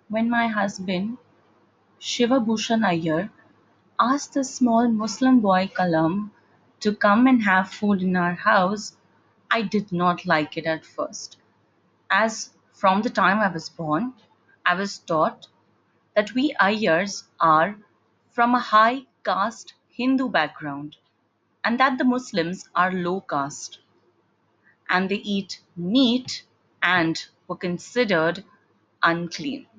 When my husband, Shiva Bhushan Iyer, asked a small Muslim boy Kalam to come and have food in our house, I did not like it at first, as from the time I was born, I was taught that we Iyers are from a high caste Hindu background and that the Muslims are low caste and they eat meat and were considered unclean.